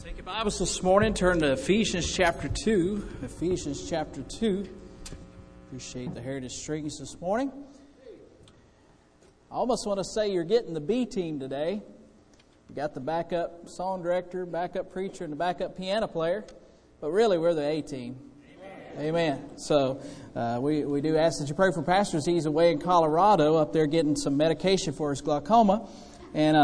Take your Bibles this morning, turn to Ephesians chapter 2. Ephesians chapter 2. Appreciate the Heritage Strings this morning. I almost want to say you're getting the B team today. You got the backup song director, backup preacher, and the backup piano player. But really, we're the A team. Amen. So we do ask that you pray for Pastor as he's away in Colorado up there getting some medication for his glaucoma. And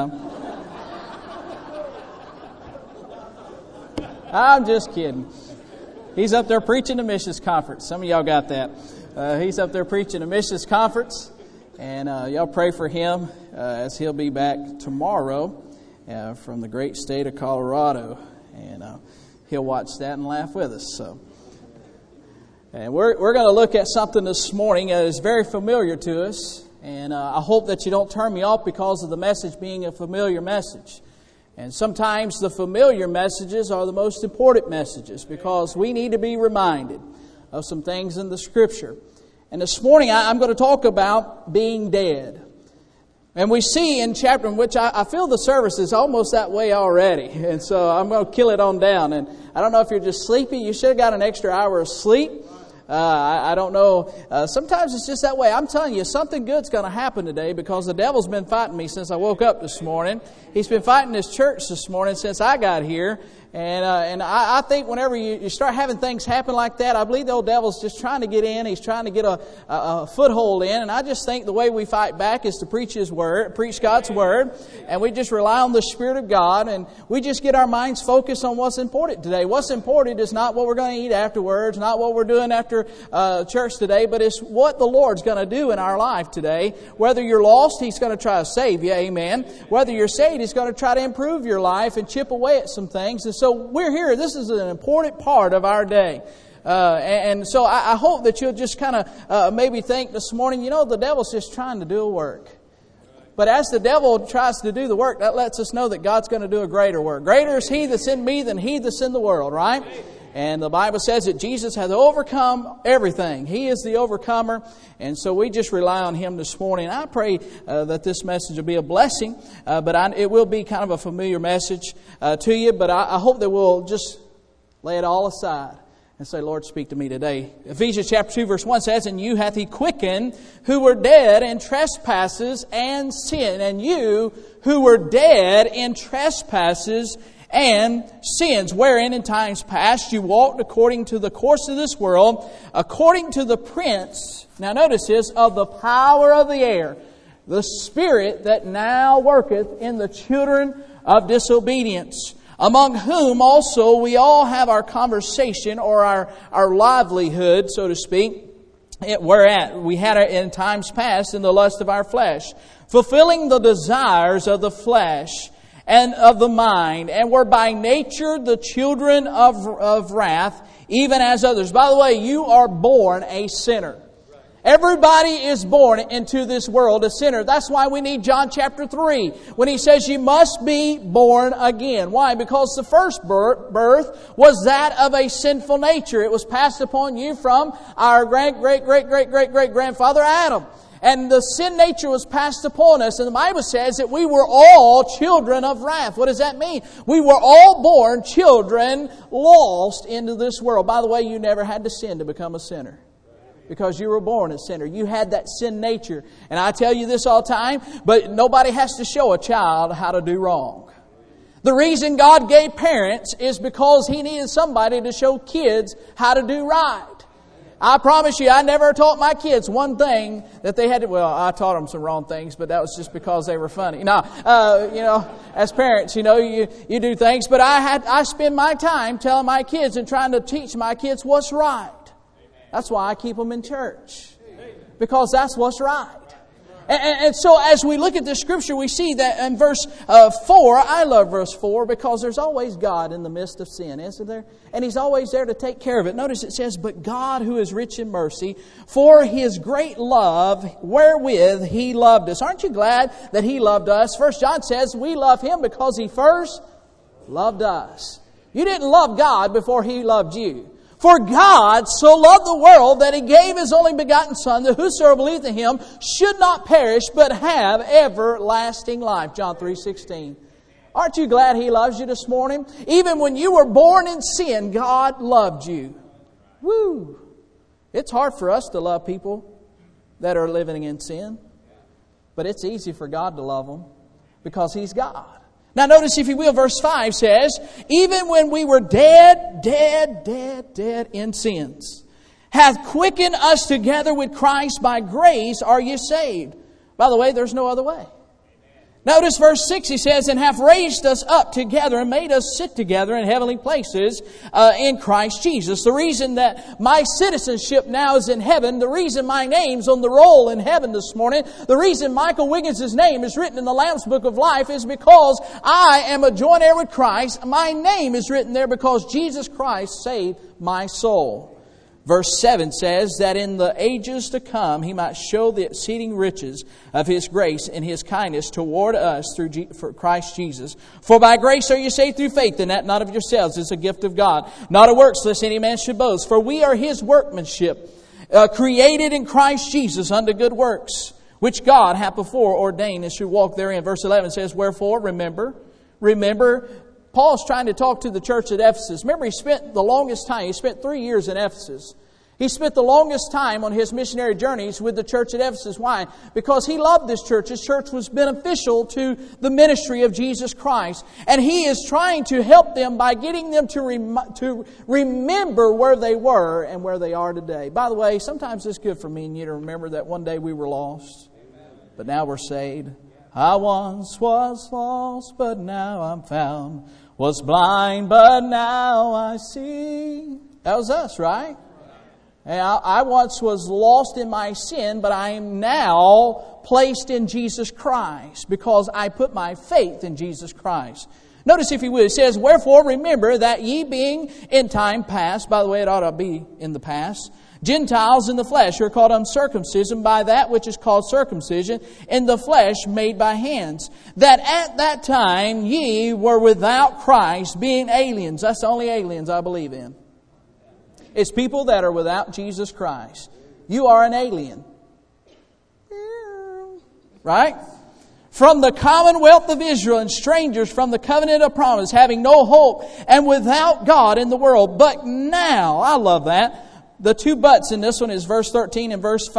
I'm just kidding. He's up there preaching a missions conference. Some of y'all got that. He's up there preaching a missions conference. And y'all pray for him as he'll be back tomorrow from the great state of Colorado. And he'll watch that and laugh with us. So, and we're going to look at something this morning that is very familiar to us. And I hope that you don't turn me off because of the message being a familiar message. And sometimes the familiar messages are the most important messages because we need to be reminded of some things in the Scripture. And this morning I'm going to talk about being dead. And we see in chapter in which I feel the service is almost that way already. And so I'm going to kill it on down. And I don't know if you're just sleepy. You should have got an extra hour of sleep. I don't know. Sometimes it's just that way. I'm telling you, something good's going to happen today because the devil's been fighting me since I woke up this morning. He's been fighting this church this morning since I got here. And I think whenever you start having things happen like that, I believe the old devil's just trying to get in. He's trying to get a foothold in. And I just think the way we fight back is to preach His Word, preach God's Word. And we just rely on the Spirit of God. And we just get our minds focused on what's important today. What's important is not what we're going to eat afterwards, not what we're doing after church today, but it's what the Lord's going to do in our life today. Whether you're lost, He's going to try to save you. Amen. Whether you're saved, He's going to try to improve your life and chip away at some things. And so we're here. This is an important part of our day. And so I hope that you'll just kind of maybe think this morning, the devil's just trying to do a work. But as the devil tries to do the work, that lets us know that God's going to do a greater work. Greater is He that's in me than he that's in the world, right? And the Bible says that Jesus has overcome everything. He is the overcomer. And so we just rely on Him this morning. I pray that this message will be a blessing. But it will be kind of a familiar message to you. But I hope that we'll just lay it all aside and say, Lord, speak to me today. Ephesians chapter 2 verse 1 says, "And you hath He quickened who were dead in trespasses and sin." And you who were dead in trespasses and sins, wherein in times past you walked according to the course of this world, according to the prince, now notice this, of the power of the air, the spirit that now worketh in the children of disobedience, among whom also we all have our conversation, or our livelihood, so to speak, whereat we had it in times past in the lust of our flesh, fulfilling the desires of the flesh and of the mind, and were by nature the children of wrath, even as others. By the way, you are born a sinner. Everybody is born into this world a sinner. That's why we need John chapter 3, when He says you must be born again. Why? Because the first birth was that of a sinful nature. It was passed upon you from our great-great-great-great-great-great-grandfather Adam. And the sin nature was passed upon us. And the Bible says that we were all children of wrath. What does that mean? We were all born children lost into this world. By the way, you never had to sin to become a sinner, because you were born a sinner. You had that sin nature. And I tell you this all the time, but nobody has to show a child how to do wrong. The reason God gave parents is because He needed somebody to show kids how to do right. I promise you, I never taught my kids one thing that they had to... Well, I taught them some wrong things, but that was just because they were funny. Now, as parents, you do things. But I spend my time telling my kids and trying to teach my kids what's right. That's why I keep them in church. Because that's what's right. And so as we look at this scripture, we see that in verse 4, I love verse 4 because there's always God in the midst of sin, isn't there? And He's always there to take care of it. Notice it says, "But God, who is rich in mercy, for His great love wherewith He loved us." Aren't you glad that He loved us? 1 John says we love Him because He first loved us. You didn't love God before He loved you. For God so loved the world that He gave His only begotten Son, that whosoever believeth in Him should not perish, but have everlasting life. John 3:16. Aren't you glad He loves you this morning? Even when you were born in sin, God loved you. Woo! It's hard for us to love people that are living in sin. But it's easy for God to love them because He's God. Now notice, if you will, verse 5 says, even when we were dead in sins, hath quickened us together with Christ. By grace are you saved. By the way, there's no other way. Notice verse 6, he says, and hath raised us up together and made us sit together in heavenly places in Christ Jesus. The reason that my citizenship now is in heaven, the reason my name's on the roll in heaven this morning, the reason Michael Wiggins' name is written in the Lamb's Book of Life is because I am a joint heir with Christ. My name is written there because Jesus Christ saved my soul. Verse 7 says that in the ages to come He might show the exceeding riches of His grace and His kindness toward us through Christ Jesus. For by grace are you saved through faith, and that not of yourselves, it's a gift of God. Not of works, lest any man should boast. For we are His workmanship, created in Christ Jesus unto good works, which God hath before ordained and should walk therein. Verse 11 says, wherefore, remember. Paul's trying to talk to the church at Ephesus. Remember, he spent the longest time. He spent 3 years in Ephesus. He spent the longest time on his missionary journeys with the church at Ephesus. Why? Because he loved this church. His church was beneficial to the ministry of Jesus Christ. And he is trying to help them by getting them to remember where they were and where they are today. By the way, sometimes it's good for me and you to remember that one day we were lost, but now we're saved. I once was lost, but now I'm found. Was blind, but now I see. That was us, right? And I once was lost in my sin, but I am now placed in Jesus Christ because I put my faith in Jesus Christ. Notice, if you will, it says, wherefore remember that ye being in time past, by the way, it ought to be in the past, Gentiles in the flesh who are called uncircumcision by that which is called circumcision in the flesh made by hands. That at that time ye were without Christ, being aliens. That's the only aliens I believe in. It's people that are without Jesus Christ. You are an alien. Right? From the commonwealth of Israel and strangers from the covenant of promise, having no hope and without God in the world. But now, I love that. The two buts in this one is verse 13 and verse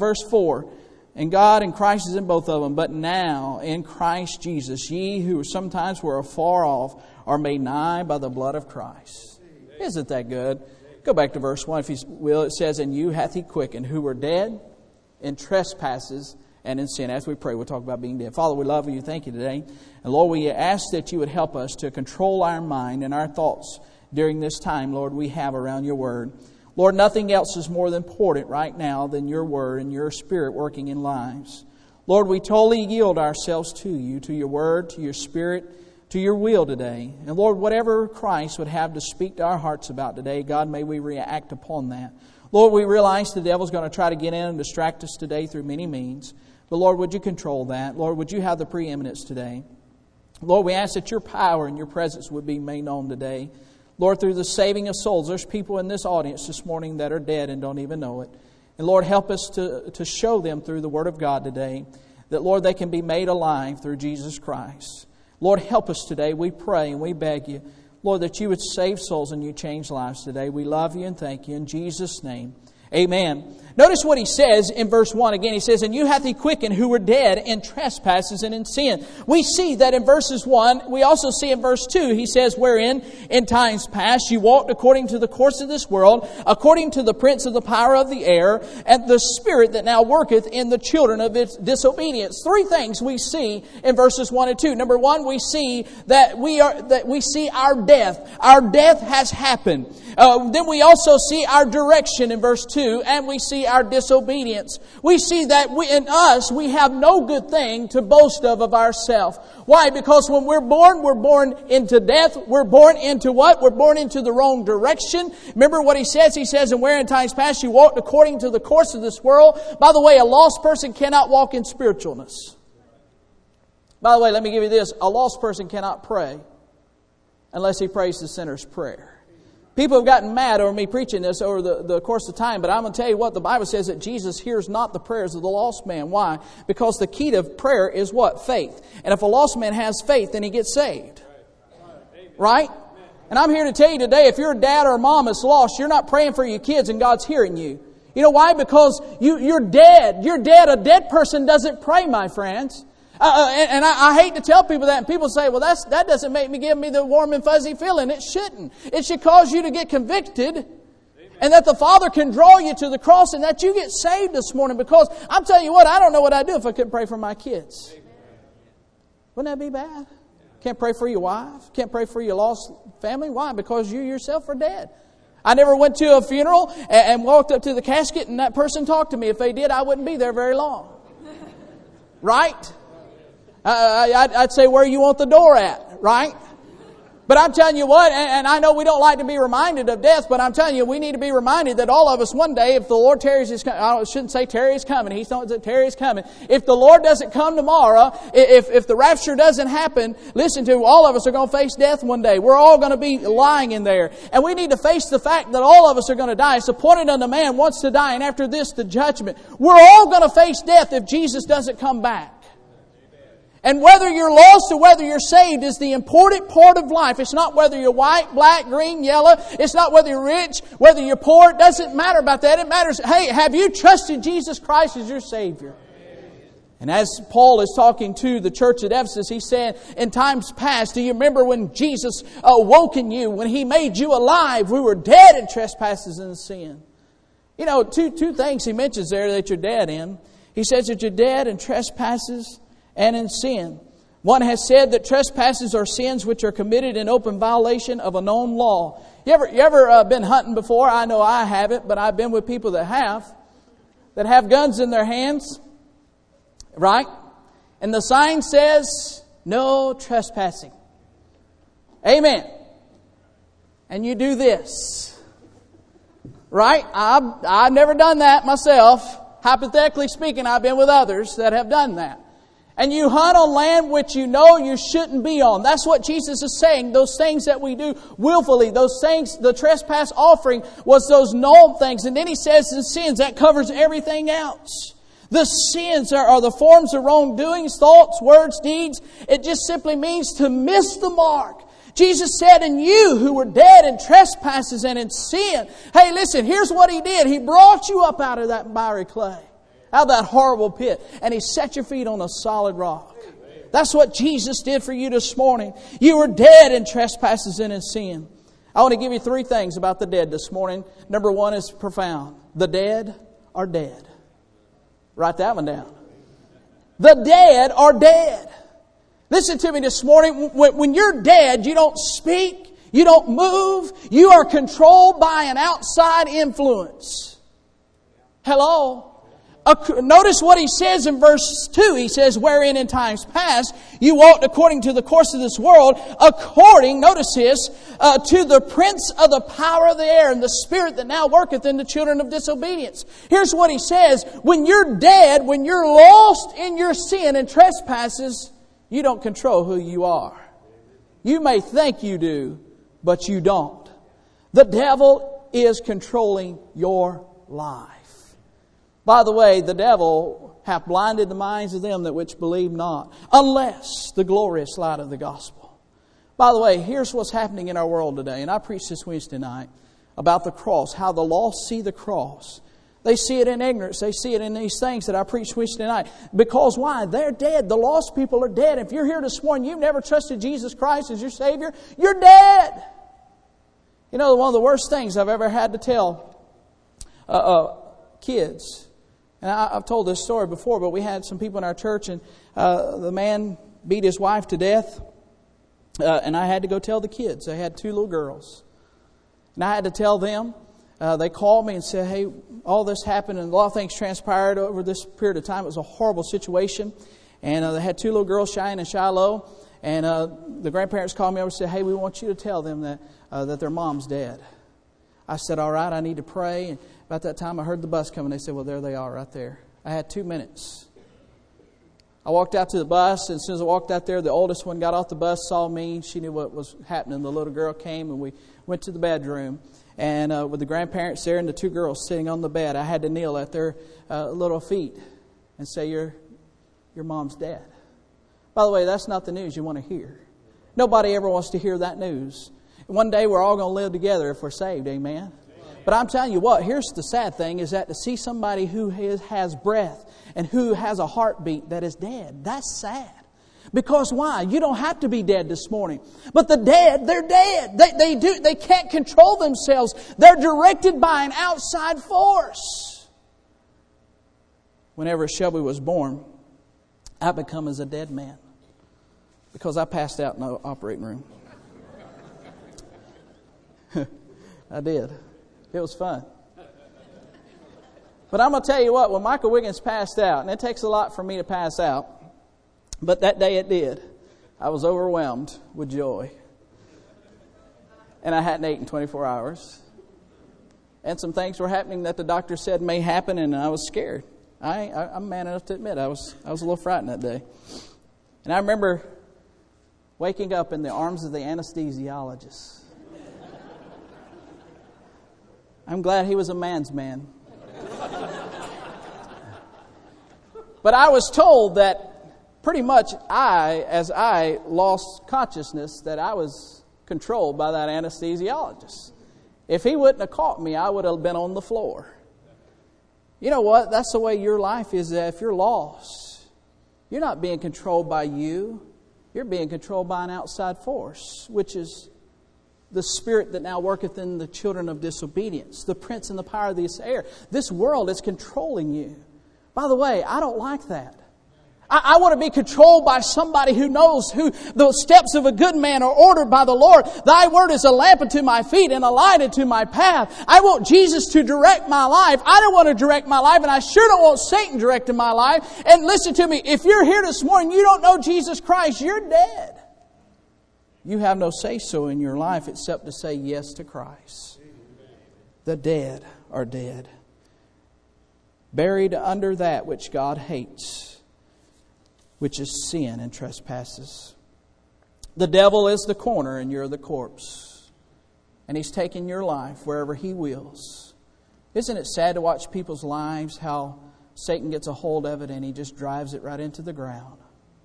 4. And God and Christ is in both of them. But now, in Christ Jesus, ye who sometimes were afar off are made nigh by the blood of Christ. Isn't that good? Go back to verse 1 if you will. It says, and you hath He quickened, who were dead in trespasses and in sin. As we pray, we'll talk about being dead. Father, we love you. Thank you today. And Lord, we ask that you would help us to control our mind and our thoughts during this time, Lord, we have around your word. Lord, nothing else is more important right now than your word and your spirit working in lives. Lord, we totally yield ourselves to you, to your word, to your spirit, to your will today. And Lord, whatever Christ would have to speak to our hearts about today, God, may we react upon that. Lord, we realize the devil's going to try to get in and distract us today through many means. But Lord, would you control that? Lord, would you have the preeminence today? Lord, we ask that your power and your presence would be made known today. Lord, through the saving of souls, there's people in this audience this morning that are dead and don't even know it. And Lord, help us to show them through the Word of God today that, Lord, they can be made alive through Jesus Christ. Lord, help us today. We pray and we beg you, Lord, that you would save souls and you change lives today. We love you and thank you in Jesus' name. Amen. Notice what he says in verse 1 again. He says, and you hath He quickened who were dead in trespasses and in sin. We see that in verses 1. We also see in verse 2, he says, wherein in times past you walked according to the course of this world, according to the prince of the power of the air, and the spirit that now worketh in the children of its disobedience. Three things we see in verses 1 and 2. Number 1, we see that we see our death. Our death has happened. Then we also see our direction in verse 2, and we see our disobedience. We see that in us, we have no good thing to boast of ourselves. Why? Because when we're born into death. We're born into what? We're born into the wrong direction. Remember what he says? He says, and where in times past you walked according to the course of this world. By the way, a lost person cannot walk in spiritualness. By the way, let me give you this. A lost person cannot pray unless he prays the sinner's prayer. People have gotten mad over me preaching this over the course of time, but I'm going to tell you what, the Bible says that Jesus hears not the prayers of the lost man. Why? Because the key to prayer is what? Faith. And if a lost man has faith, then he gets saved. Right? And I'm here to tell you today, if your dad or mom is lost, you're not praying for your kids and God's hearing you. You know why? Because you're dead. You're dead. A dead person doesn't pray, my friends. And I hate to tell people that, and people say, well, that doesn't give me the warm and fuzzy feeling. It shouldn't. It should cause you to get convicted, and that the Father can draw you to the cross, and that you get saved this morning. Because I'm telling you what, I don't know what I'd do if I couldn't pray for my kids. Wouldn't that be bad? Can't pray for your wife. Can't pray for your lost family. Why? Because you yourself are dead. I never went to a funeral and walked up to the casket and that person talked to me. If they did, I wouldn't be there very long. Right? I'd say, where you want the door at, right? But I'm telling you what, and I know we don't like to be reminded of death, but I'm telling you, we need to be reminded that all of us one day, if the Lord tarries, I shouldn't say tarries coming, He's not that tarries coming. If the Lord doesn't come tomorrow, if the rapture doesn't happen, listen to, all of us are going to face death one day. We're all going to be lying in there. And we need to face the fact that all of us are going to die. It's appointed unto man once to die, and after this, the judgment. We're all going to face death if Jesus doesn't come back. And whether you're lost or whether you're saved is the important part of life. It's not whether you're white, black, green, yellow. It's not whether you're rich, whether you're poor. It doesn't matter about that. It matters, hey, have you trusted Jesus Christ as your Savior? And as Paul is talking to the church at Ephesus, he's saying, in times past, do you remember when Jesus awoke in you, when He made you alive? We were dead in trespasses and sin. You know, two things he mentions there that you're dead in. He says that you're dead in trespasses and in sin. One has said that trespasses are sins which are committed in open violation of a known law. You ever been hunting before? I know I haven't, but I've been with people that have guns in their hands, right? And the sign says, no trespassing. Amen. And you do this, right? I've never done that myself. Hypothetically speaking, I've been with others that have done that. And you hunt on land which you know you shouldn't be on. That's what Jesus is saying. Those things that we do willfully, those things, the trespass offering was those known things. And then He says in sins, that covers everything else. The sins are the forms of wrongdoings, thoughts, words, deeds. It just simply means to miss the mark. Jesus said, and you who were dead in trespasses and in sin. Hey, listen, here's what He did. He brought you up out of that miry clay, out of that horrible pit, and He set your feet on a solid rock. That's what Jesus did for you this morning. You were dead in trespasses and in sin. I want to give you 3 things about the dead this morning. Number 1 is profound. The dead are dead. Write that one down. The dead are dead. Listen to me this morning. When you're dead, you don't speak, you don't move, you are controlled by an outside influence. Hello? Notice what He says in verse 2. He says, wherein in times past you walked according to the course of this world, according, notice this, to the prince of the power of the air and the spirit that now worketh in the children of disobedience. Here's what He says. When you're dead, when you're lost in your sin and trespasses, you don't control who you are. You may think you do, but you don't. The devil is controlling your life. By the way, the devil hath blinded the minds of them that which believe not, unless the glorious light of the gospel. By the way, here's what's happening in our world today. And I preached this Wednesday night about the cross, how the lost see the cross. They see it in ignorance. They see it in these things that I preached Wednesday night. Because why? They're dead. The lost people are dead. If you're here this morning, you've never trusted Jesus Christ as your Savior, you're dead. You know, one of the worst things I've ever had to tell kids. And I've told this story before, but we had some people in our church, and the man beat his wife to death. And I had to go tell the kids. They had 2 little girls. And I had to tell them. They called me and said, hey, all this happened, and a lot of things transpired over this period of time. It was a horrible situation. And they had 2 little girls, Cheyenne and Shiloh. And the grandparents called me over and said, hey, we want you to tell them that their mom's dead. I said, all right, I need to pray. And about that time, I heard the bus coming. They said, well, there they are right there. I had 2 minutes. I walked out to the bus, and as soon as I walked out there, the oldest one got off the bus, saw me. She knew what was happening. The little girl came, and we went to the bedroom. And with the grandparents there and the two girls sitting on the bed, I had to kneel at their little feet and say, your mom's dead. By the way, that's not the news you want to hear. Nobody ever wants to hear that news. One day we're all going to live together if we're saved, amen? But I'm telling you what, here's the sad thing, is that to see somebody who has breath and who has a heartbeat that is dead, that's sad. Because why? You don't have to be dead this morning. But the dead, they're dead. They can't control themselves. They're directed by an outside force. Whenever Shelby was born, I become as a dead man. Because I passed out in the operating room. I did. It was fun. But I'm going to tell you what, when Michael Wiggins passed out, and it takes a lot for me to pass out, but that day it did, I was overwhelmed with joy. And I hadn't eaten 24 hours. And some things were happening that the doctor said may happen, and I was scared. I'm man enough to admit I was a little frightened that day. And I remember waking up in the arms of the anesthesiologist. I'm glad he was a man's man. But I was told that pretty much as I lost consciousness, that I was controlled by that anesthesiologist. If he wouldn't have caught me, I would have been on the floor. You know what? That's the way your life is. If you're lost, you're not being controlled by you. You're being controlled by an outside force, which is the spirit that now worketh in the children of disobedience, the prince and the power of this air. This world is controlling you. By the way, I don't like that. I want to be controlled by somebody who knows who the steps of a good man are ordered by the Lord. Thy word is a lamp unto my feet and a light unto my path. I want Jesus to direct my life. I don't want to direct my life, and I sure don't want Satan directing my life. And listen to me, if you're here this morning, you don't know Jesus Christ, you're dead. You have no say-so in your life except to say yes to Christ. The dead are dead, buried under that which God hates, which is sin and trespasses. The devil is the corner and you're the corpse. And he's taking your life wherever he wills. Isn't it sad to watch people's lives, how Satan gets a hold of it and he just drives it right into the ground?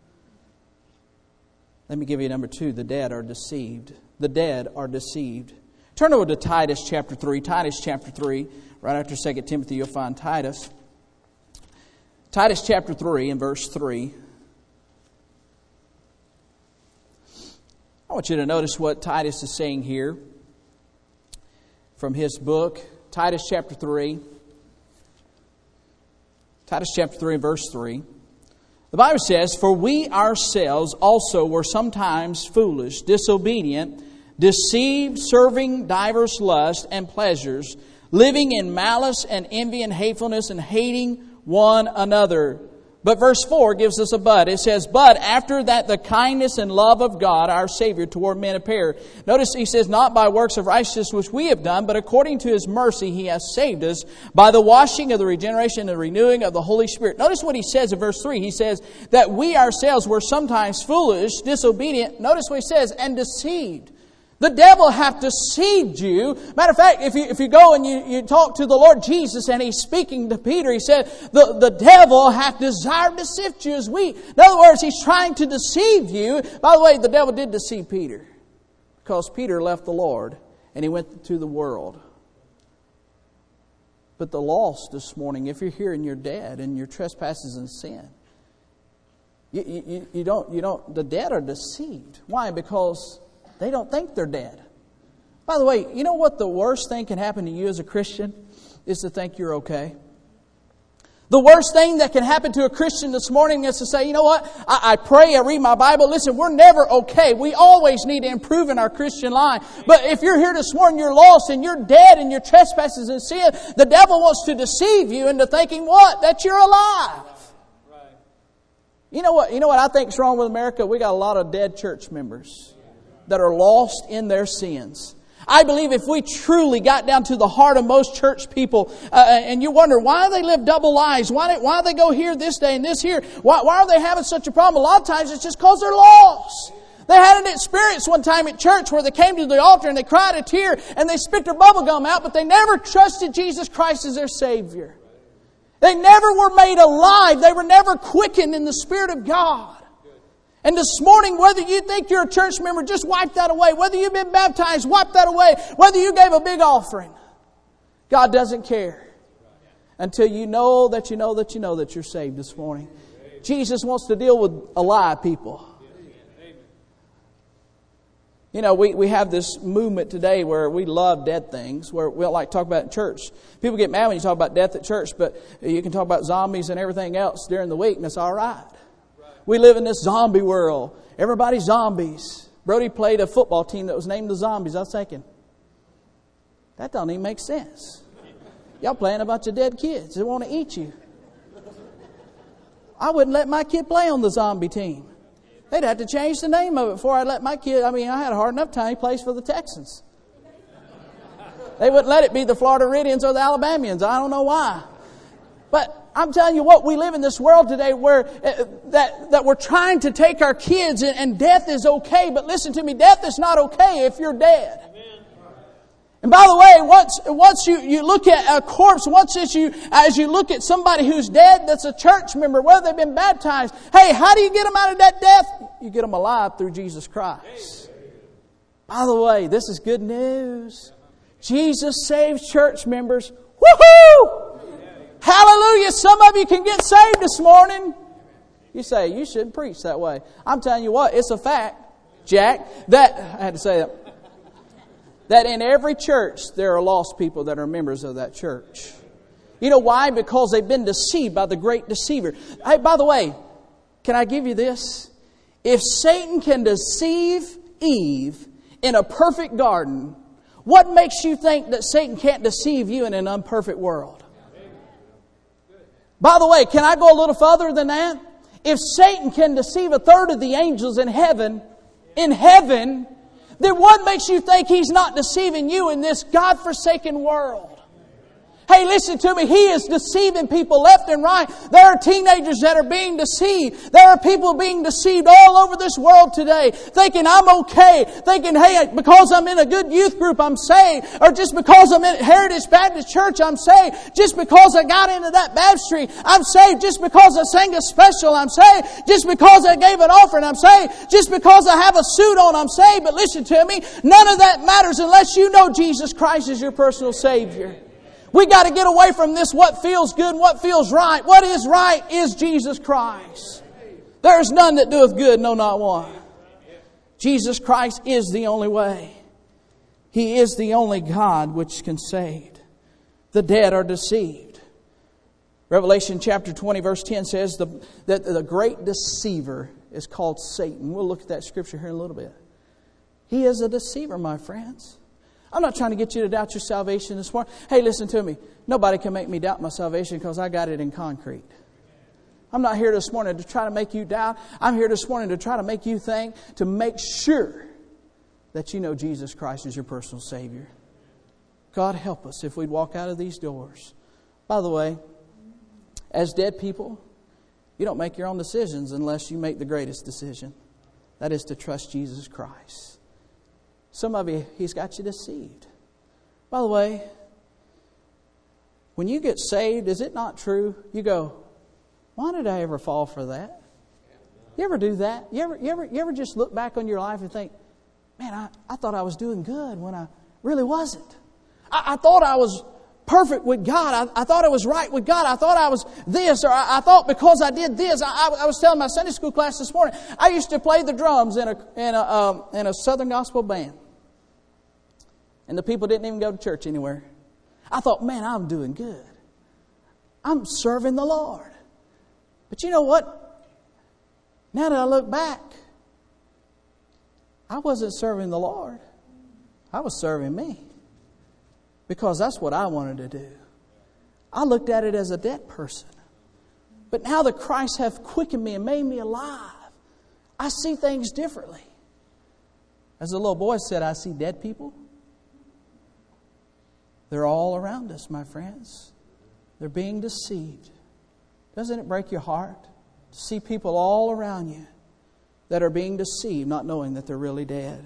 Let me give you number 2. The dead are deceived. The dead are deceived. Turn over to Titus chapter 3. Titus chapter 3. Right after 2 Timothy, you'll find Titus. Titus chapter 3 and verse 3. I want you to notice what Titus is saying here from his book. Titus chapter 3. Titus chapter 3 and verse 3. The Bible says, "For we ourselves also were sometimes foolish, disobedient, deceived, serving divers lusts and pleasures, living in malice and envy and hatefulness and hating one another." But verse 4 gives us a but. It says, "But after that the kindness and love of God, our Savior, toward men appear." Notice he says, "Not by works of righteousness which we have done, but according to His mercy He has saved us by the washing of the regeneration and the renewing of the Holy Spirit." Notice what he says in verse 3. He says that we ourselves were sometimes foolish, disobedient. Notice what he says, and deceived. The devil hath deceived you. Matter of fact, if you go and you talk to the Lord Jesus and He's speaking to Peter, He said, the devil hath desired to sift you as wheat. In other words, he's trying to deceive you. By the way, the devil did deceive Peter, because Peter left the Lord and he went to the world. But the lost this morning, if you're here and you're dead and your trespasses and sin, the dead are deceived. Why? Because they don't think they're dead. By the way, you know what the worst thing can happen to you as a Christian is to think you're okay. The worst thing that can happen to a Christian this morning is to say, you know what, I pray, I read my Bible. Listen, we're never okay. We always need to improve in our Christian life. But if you're here this morning, you're lost and you're dead in your trespasses and sin, the devil wants to deceive you into thinking what? That you're alive. Right. You know what I think is wrong with America? We got a lot of dead church members that are lost in their sins. I believe if we truly got down to the heart of most church people, and you wonder why they live double lives, why do they go here this day and this here, why are they having such a problem? A lot of times it's just because they're lost. They had an experience one time at church where they came to the altar and they cried a tear and they spit their bubble gum out, but they never trusted Jesus Christ as their Savior. They never were made alive. They were never quickened in the Spirit of God. And this morning, whether you think you're a church member, just wipe that away. Whether you've been baptized, wipe that away. Whether you gave a big offering, God doesn't care until you know that you're saved this morning. Jesus wants to deal with alive people. You know, we have this movement today where we love dead things, where we don't like to talk about it in church. People get mad when you talk about death at church, but you can talk about zombies and everything else during the week, and it's all right. We live in this zombie world. Everybody's zombies. Brody played a football team that was named the Zombies. I was thinking, that don't even make sense. Y'all playing a bunch of dead kids that want to eat you. I wouldn't let my kid play on the zombie team. They'd have to change the name of it before I'd let my kid. I had a hard enough time. He plays for the Texans. They wouldn't let it be the Florida Iridians or the Alabamians. I don't know why. But I'm telling you what, we live in this world today where that we're trying to take our kids and death is okay. But listen to me, death is not okay if you're dead. And by the way, once you look at a corpse, as you look at somebody who's dead, that's a church member, whether they've been baptized, hey, how do you get them out of that death? You get them alive through Jesus Christ. By the way, this is good news. Jesus saves church members. Woohoo! Hallelujah! Some of you can get saved this morning. You say, you shouldn't preach that way. I'm telling you what, it's a fact, Jack, that I had to say that in every church there are lost people that are members of that church. You know why? Because they've been deceived by the great deceiver. Hey, by the way, can I give you this? If Satan can deceive Eve in a perfect garden, what makes you think that Satan can't deceive you in an imperfect world? By the way, can I go a little further than that? If Satan can deceive a third of the angels in heaven, then what makes you think he's not deceiving you in this God-forsaken world? Hey, listen to me. He is deceiving people left and right. There are teenagers that are being deceived. There are people being deceived all over this world today, thinking I'm okay, thinking, hey, because I'm in a good youth group, I'm saved. Or just because I'm in Heritage Baptist Church, I'm saved. Just because I got into that baptistry, I'm saved. Just because I sang a special, I'm saved. Just because I gave an offering, I'm saved. Just because I have a suit on, I'm saved. But listen to me, none of that matters unless you know Jesus Christ is your personal Savior. We got to get away from this what feels good, what feels right. What is right is Jesus Christ. There is none that doeth good, no, not one. Jesus Christ is the only way. He is the only God which can save. The dead are deceived. Revelation chapter 20 verse 10 says that the great deceiver is called Satan. We'll look at that scripture here in a little bit. He is a deceiver, my friends. I'm not trying to get you to doubt your salvation this morning. Hey, listen to me. Nobody can make me doubt my salvation because I got it in concrete. I'm not here this morning to try to make you doubt. I'm here this morning to try to make you think, to make sure that you know Jesus Christ is your personal Savior. God help us if we'd walk out of these doors. By the way, as dead people, you don't make your own decisions unless you make the greatest decision. That is to trust Jesus Christ. Some of you, He's got you deceived. By the way, when you get saved, is it not true? You go, why did I ever fall for that? You ever do that? You ever just look back on your life and think, man, I thought I was doing good when I really wasn't. I thought I was perfect with God. I thought I was right with God. I thought I was this, or I thought because I did this. I was telling my Sunday school class this morning, I used to play the drums in a Southern gospel band. And the people didn't even go to church anywhere. I thought, man, I'm doing good. I'm serving the Lord. But you know what? Now that I look back, I wasn't serving the Lord. I was serving me. Because that's what I wanted to do. I looked at it as a dead person. But now that Christ hath quickened me and made me alive, I see things differently. As the little boy said, I see dead people They're all around us, my friends. They're being deceived. Doesn't it break your heart to see people all around you that are being deceived, not knowing that they're really dead?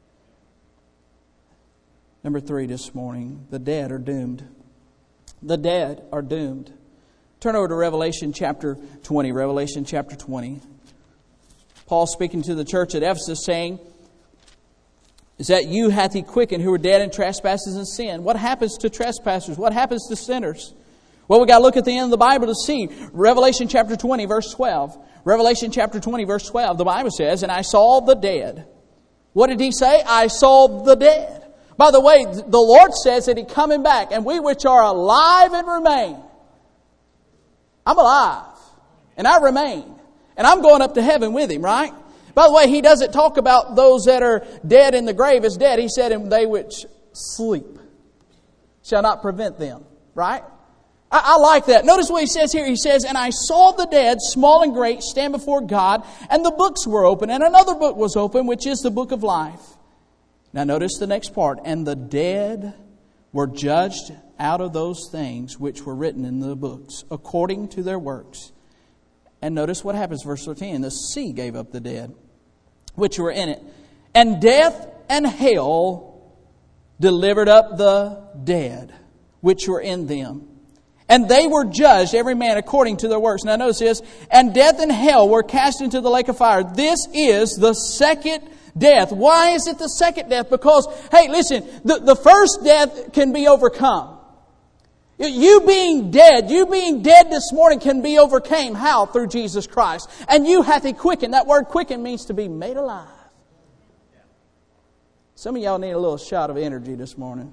Number 3 this morning, the dead are doomed. The dead are doomed. Turn over to Revelation chapter 20. Revelation chapter 20. Paul speaking to the church at Ephesus saying, is that you hath he quickened who were dead in trespasses and sin. What happens to trespassers? What happens to sinners? Well, we got to look at the end of the Bible to see. Revelation chapter 20, verse 12. Revelation chapter 20, verse 12. The Bible says, and I saw the dead. What did he say? I saw the dead. By the way, the Lord says that He's coming back, and we which are alive and remain. I'm alive, and I remain, and I'm going up to heaven with Him, right? By the way, He doesn't talk about those that are dead in the grave as dead. He said, and they which sleep shall not prevent them, right? I like that. Notice what He says here. He says, and I saw the dead, small and great, stand before God, and the books were open, and another book was open, which is the book of life. Now notice the next part. And the dead were judged out of those things which were written in the books, according to their works. And notice what happens, verse 13. The sea gave up the dead, which were in it. And death and hell delivered up the dead, which were in them. And they were judged, every man according to their works. Now notice this. And death and hell were cast into the lake of fire. This is the second death. Why is it the second death? Because, hey, listen, the first death can be overcome. You being dead this morning can be overcome. How? Through Jesus Christ. And you hath He quickened. That word quicken means to be made alive. Some of y'all need a little shot of energy this morning.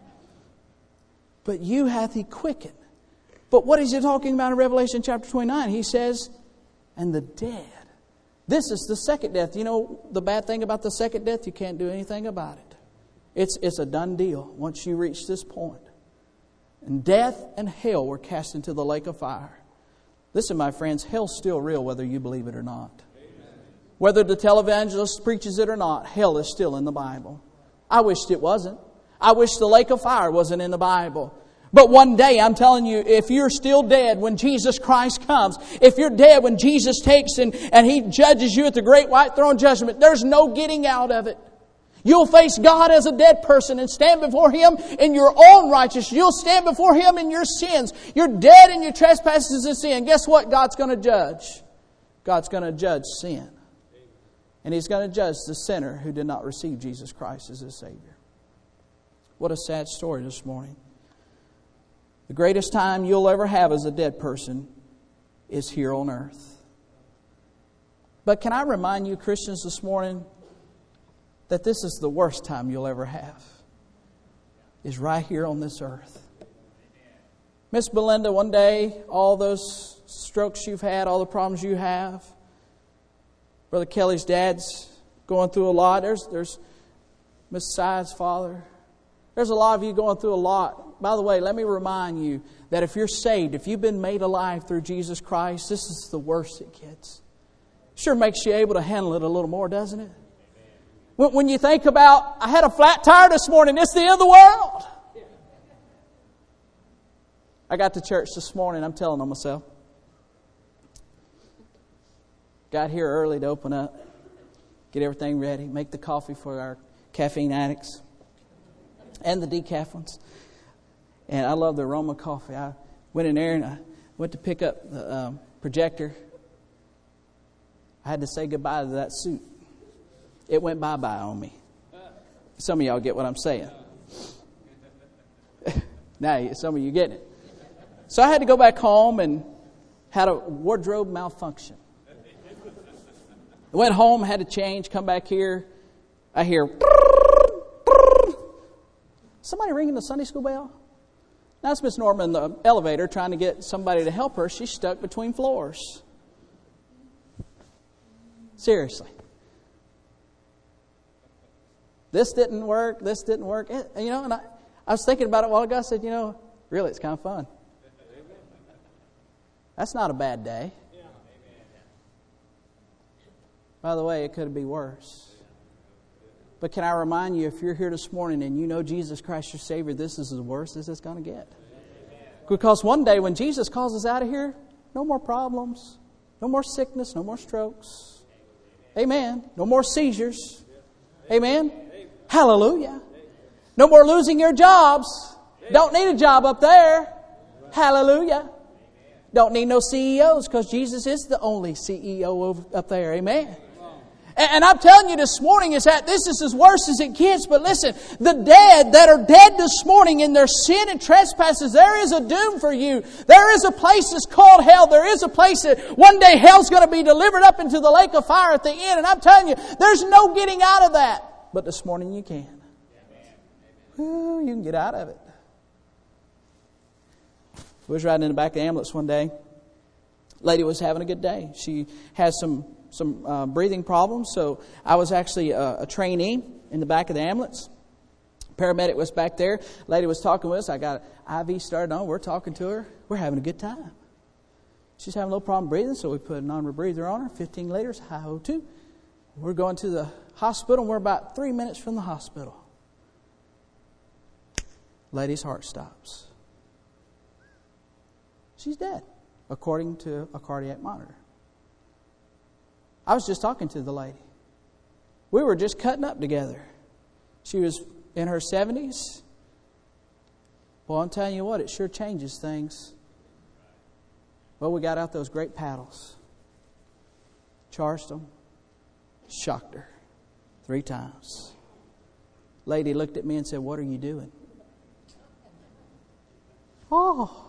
But you hath He quickened. But what is He talking about in Revelation chapter 29? He says, and the dead. This is the second death. You know the bad thing about the second death? You can't do anything about it. It's a done deal once you reach this point. And death and hell were cast into the lake of fire. Listen, my friends, hell's still real whether you believe it or not. Amen. Whether the televangelist preaches it or not, hell is still in the Bible. I wished it wasn't. I wish the lake of fire wasn't in the Bible. But one day, I'm telling you, if you're still dead when Jesus Christ comes, if you're dead when Jesus takes and He judges you at the great white throne judgment, there's no getting out of it. You'll face God as a dead person and stand before Him in your own righteousness. You'll stand before Him in your sins. You're dead in your trespasses and sin. Guess what? God's going to judge. God's going to judge sin. And He's going to judge the sinner who did not receive Jesus Christ as His Savior. What a sad story this morning. The greatest time you'll ever have as a dead person is here on earth. But can I remind you, Christians, this morning, that this is the worst time you'll ever have, is right here on this earth. Miss Belinda, one day, all those strokes you've had, all the problems you have, Brother Kelly's dad's going through a lot. There's Miss Side's father. There's a lot of you going through a lot. By the way, let me remind you that if you're saved, if you've been made alive through Jesus Christ, this is the worst it gets. Sure makes you able to handle it a little more, doesn't it? When you think about, I had a flat tire this morning, it's the end of the world. I got to church this morning, I'm telling on myself. Got here early to open up, get everything ready, make the coffee for our caffeine addicts and the decaf ones. And I love the aroma of coffee. I went in there and I went to pick up the projector. I had to say goodbye to that suit. It went bye-bye on me. Some of y'all get what I'm saying. Now, some of you get it. So I had to go back home and had a wardrobe malfunction. I went home, had to change, come back here. I hear, somebody ringing the Sunday school bell? That's Miss Norma in the elevator trying to get somebody to help her. She's stuck between floors. Seriously. This didn't work. And, and I was thinking about it a while ago. I said, really, it's kind of fun. That's not a bad day. By the way, it could be worse. But can I remind you, if you're here this morning and you know Jesus Christ your Savior, this is as worst as it's going to get. Because one day when Jesus calls us out of here, no more problems, no more sickness, no more strokes. Amen. No more seizures. Amen. Hallelujah. No more losing your jobs. Don't need a job up there. Hallelujah. Don't need no CEOs because Jesus is the only CEO up there. Amen. And I'm telling you this morning is that this is as worse as it gets. But listen, the dead that are dead this morning in their sin and trespasses, there is a doom for you. There is a place that's called hell. There is a place that one day hell's going to be delivered up into the lake of fire at the end. And I'm telling you, there's no getting out of that. But this morning you can. Ooh, you can get out of it. I was riding in the back of the ambulance one day. Lady was having a good day. She has some breathing problems, so I was actually a trainee in the back of the ambulance. Paramedic was back there. Lady was talking with us. I got an IV started on. We're talking to her. We're having a good time. She's having a little problem breathing, so we put a non-rebreather on her. 15 liters, high O2. We're going to the hospital, and we're about 3 minutes from the hospital. Lady's heart stops. She's dead, according to a cardiac monitor. I was just talking to the lady. We were just cutting up together. She was in her 70s. Well, I'm telling you what, it sure changes things. Well, we got out those great paddles. Charged them. Shocked her 3 times. Lady looked at me and said, "What are you doing?" Oh.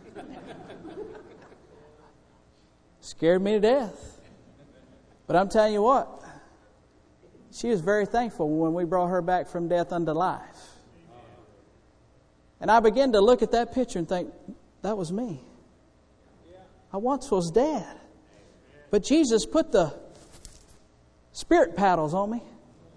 Scared me to death. But I'm telling you what, she was very thankful when we brought her back from death unto life. And I began to look at that picture and think, that was me. I once was dead. But Jesus put the spirit paddles on me.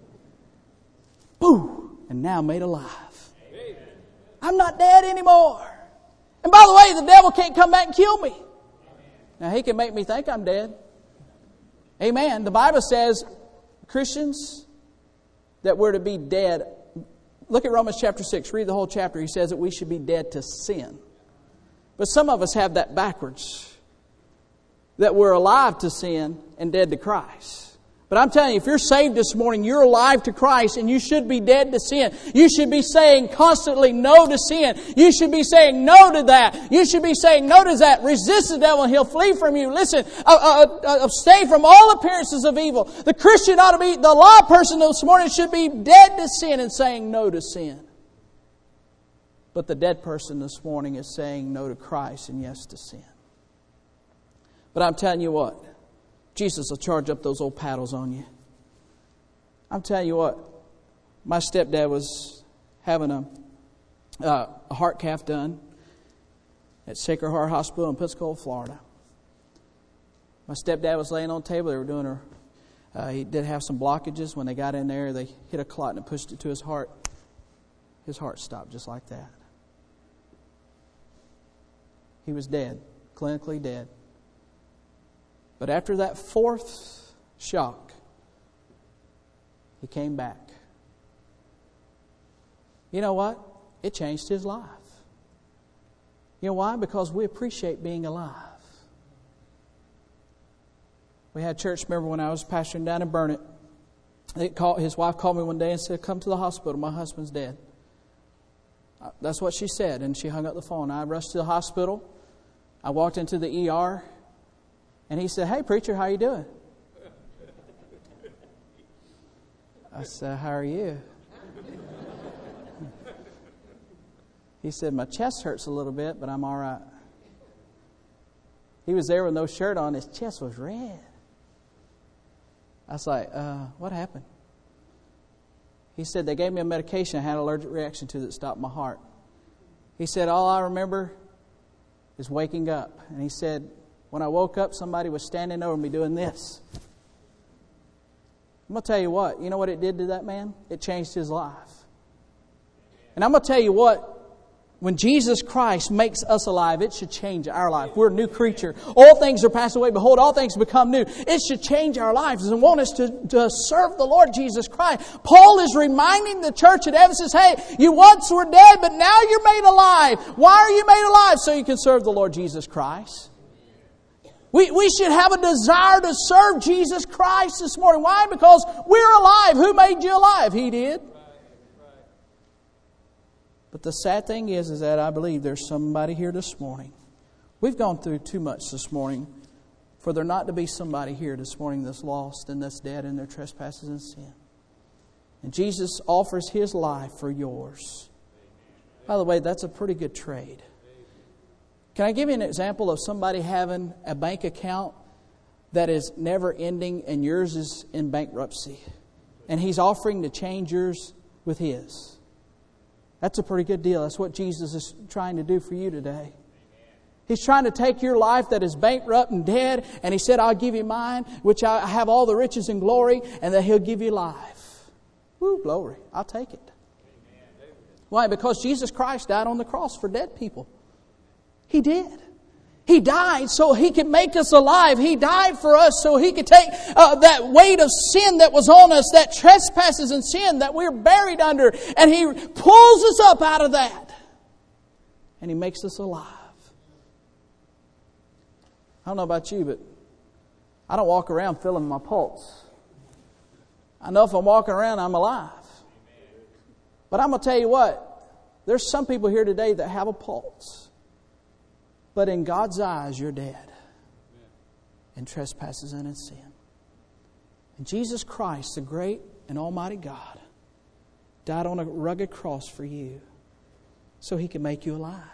Boom! And now made alive. I'm not dead anymore. And by the way, the devil can't come back and kill me. Now, he can make me think I'm dead. Amen. The Bible says, Christians, that we're to be dead. Look at Romans chapter 6. Read the whole chapter. He says that we should be dead to sin. But some of us have that backwards. That we're alive to sin and dead to Christ. But I'm telling you, if you're saved this morning, you're alive to Christ and you should be dead to sin. You should be saying constantly no to sin. You should be saying no to that. You should be saying no to that. Resist the devil and he'll flee from you. Listen, abstain from all appearances of evil. The Christian ought to be, the law person this morning should be dead to sin and saying no to sin. But the dead person this morning is saying no to Christ and yes to sin. But I'm telling you what, Jesus will charge up those old paddles on you. I'm telling you what, my stepdad was having a heart cath done at Sacred Heart Hospital in Pensacola, Florida. My stepdad was laying on the table. They were doing he did have some blockages. When they got in there, they hit a clot and it pushed it to his heart. His heart stopped just like that. He was dead, clinically dead. But after that 4th shock, he came back. You know what? It changed his life. You know why? Because we appreciate being alive. We had a church member when I was pastoring down in Burnett. His wife called me one day and said, "Come to the hospital. My husband's dead." That's what she said, and she hung up the phone. I rushed to the hospital. I walked into the ER. And he said, "Hey, preacher, how you doing?" I said, "How are you?" He said, "My chest hurts a little bit, but I'm all right." He was there with no shirt on. His chest was red. I was like, what happened? He said, "They gave me a medication I had an allergic reaction to that stopped my heart." He said, "All I remember is waking up." And he said, "When I woke up, somebody was standing over me doing this." I'm going to tell you what. You know what it did to that man? It changed his life. And I'm going to tell you what. When Jesus Christ makes us alive, it should change our life. We're a new creature. All things are passed away. Behold, all things become new. It should change our lives and want us to serve the Lord Jesus Christ. Paul is reminding the church at Ephesus, hey, you once were dead, but now you're made alive. Why are you made alive? So you can serve the Lord Jesus Christ. We should have a desire to serve Jesus Christ this morning. Why? Because we're alive. Who made you alive? He did. But the sad thing is that I believe there's somebody here this morning. We've gone through too much this morning for there not to be somebody here this morning that's lost and that's dead in their trespasses and sin. And Jesus offers His life for yours. By the way, that's a pretty good trade. Can I give you an example of somebody having a bank account that is never ending and yours is in bankruptcy? And He's offering to change yours with His. That's a pretty good deal. That's what Jesus is trying to do for you today. He's trying to take your life that is bankrupt and dead, and He said, I'll give you mine, which I have all the riches and glory, and that He'll give you life. Woo, glory. I'll take it. Why? Because Jesus Christ died on the cross for dead people. He did. He died so He could make us alive. He died for us so He could take that weight of sin that was on us, that trespasses and sin that we're buried under, and He pulls us up out of that. And He makes us alive. I don't know about you, but I don't walk around feeling my pulse. I know if I'm walking around, I'm alive. But I'm going to tell you what, there's some people here today that have a pulse. But in God's eyes, you're dead in trespasses and in sin. And Jesus Christ, the great and almighty God, died on a rugged cross for you so He can make you alive.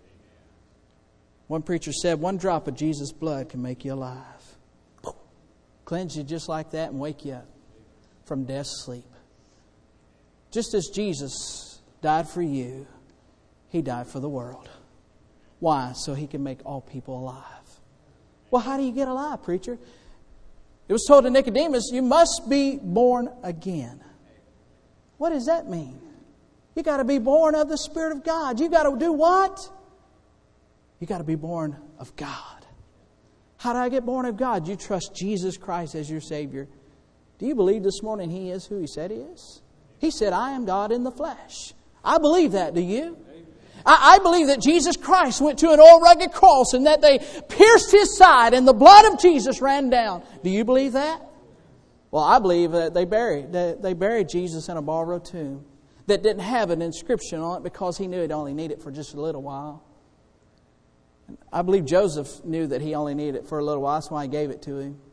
One preacher said, one drop of Jesus' blood can make you alive. Cleanse you just like that and wake you up from death's sleep. Just as Jesus died for you, He died for the world. Why? So He can make all people alive. Well, how do you get alive, preacher? It was told to Nicodemus, you must be born again. What does that mean? You got to be born of the Spirit of God. You got to do what? You got to be born of God. How do I get born of God? You trust Jesus Christ as your Savior. Do you believe this morning He is who He said He is? He said, I am God in the flesh. I believe that. Do you? I believe that Jesus Christ went to an old rugged cross and that they pierced His side and the blood of Jesus ran down. Do you believe that? Well, I believe that they buried Jesus in a borrowed tomb that didn't have an inscription on it because He knew He'd only need it for just a little while. I believe Joseph knew that he only needed it for a little while. That's why He gave it to him.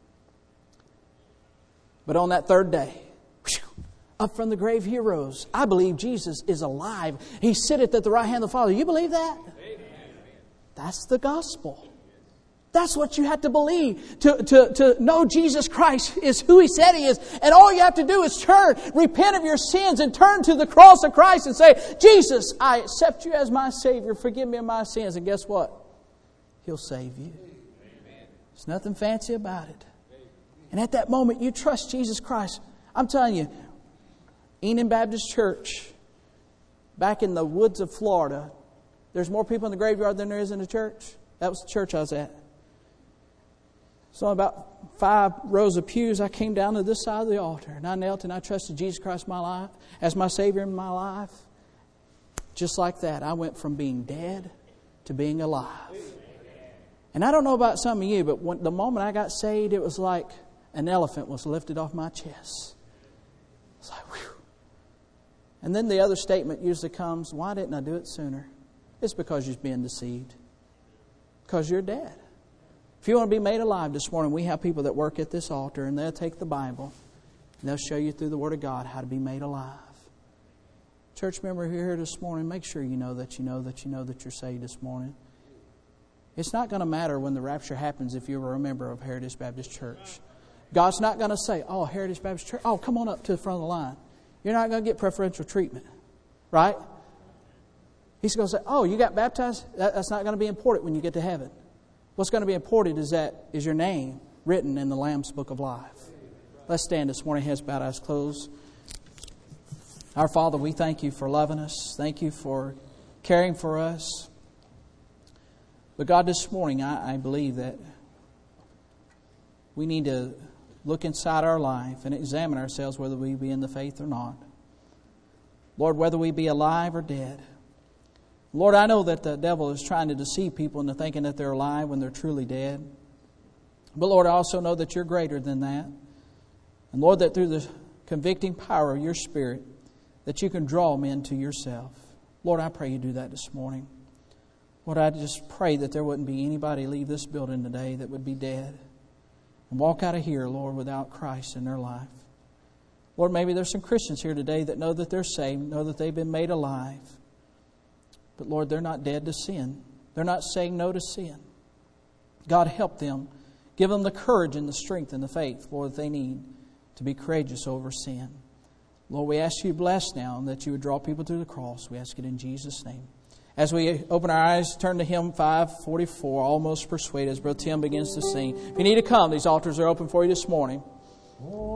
But on that third day, up from the grave He arose. I believe Jesus is alive. He sitteth at the right hand of the Father. You believe that? Amen. That's the gospel. That's what you have to believe. To know Jesus Christ is who He said He is. And all you have to do is repent of your sins and turn to the cross of Christ and say, Jesus, I accept You as my Savior. Forgive me of my sins. And guess what? He'll save you. Amen. There's nothing fancy about it. And at that moment, you trust Jesus Christ. I'm telling you, Enon Baptist Church, back in the woods of Florida, there's more people in the graveyard than there is in the church. That was the church I was at. So about 5 rows of pews, I came down to this side of the altar. And I knelt and I trusted Jesus Christ my life as my Savior in my life. Just like that, I went from being dead to being alive. And I don't know about some of you, but the moment I got saved, it was like an elephant was lifted off my chest. It's like, whew. And then the other statement usually comes, why didn't I do it sooner? It's because you're being deceived. Because you're dead. If you want to be made alive this morning, we have people that work at this altar and they'll take the Bible and they'll show you through the Word of God how to be made alive. Church member here this morning, make sure you know that you're saved this morning. It's not going to matter when the rapture happens if you're a member of Heritage Baptist Church. God's not going to say, oh, Heritage Baptist Church, oh, come on up to the front of the line. You're not going to get preferential treatment. Right? He's going to say, oh, you got baptized? That's not going to be important when you get to heaven. What's going to be important is your name written in the Lamb's Book of Life. Let's stand this morning, heads bowed, eyes closed. Our Father, we thank You for loving us. Thank You for caring for us. But God, this morning, I believe that we need to look inside our life and examine ourselves whether we be in the faith or not. Lord, whether we be alive or dead. Lord, I know that the devil is trying to deceive people into thinking that they're alive when they're truly dead. But Lord, I also know that You're greater than that. And Lord, that through the convicting power of Your Spirit, that You can draw men to Yourself. Lord, I pray You do that this morning. Lord, I just pray that there wouldn't be anybody leave this building today that would be dead and walk out of here, Lord, without Christ in their life. Lord, maybe there's some Christians here today that know that they're saved, know that they've been made alive. But Lord, they're not dead to sin. They're not saying no to sin. God, help them. Give them the courage and the strength and the faith, Lord, that they need to be courageous over sin. Lord, we ask You to bless now and that You would draw people to the cross. We ask it in Jesus' name. As we open our eyes, turn to hymn 544, Almost Persuaded, as Brother Tim begins to sing. If you need to come, these altars are open for you this morning.